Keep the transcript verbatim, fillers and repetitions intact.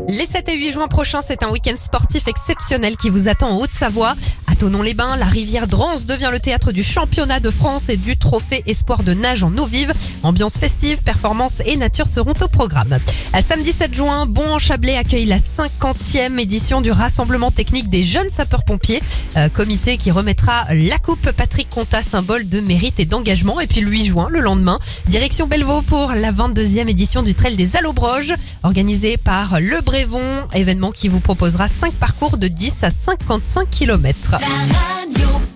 Les sept et huit juin prochains, c'est un week-end sportif exceptionnel qui vous attend en Haute-Savoie. À Thonon-les-Bains, la rivière Drance devient le théâtre du championnat de France et du trophée espoir de nage en eau vive. Ambiance festive, performances et nature seront au programme. À samedi sept juin, Bon-en-Chablais accueille la cinquantième édition du rassemblement technique des jeunes sapeurs-pompiers. Euh, comité qui remettra la coupe Patrick Contat, symbole de mérite et d'engagement. Et puis le huit juin, le lendemain, direction Bellevaux pour la vingt-deuxième édition du Trail des Allobroges, organisé par Le Brévon, événement qui vous proposera cinq parcours de dix à cinquante-cinq kilomètres. La radio.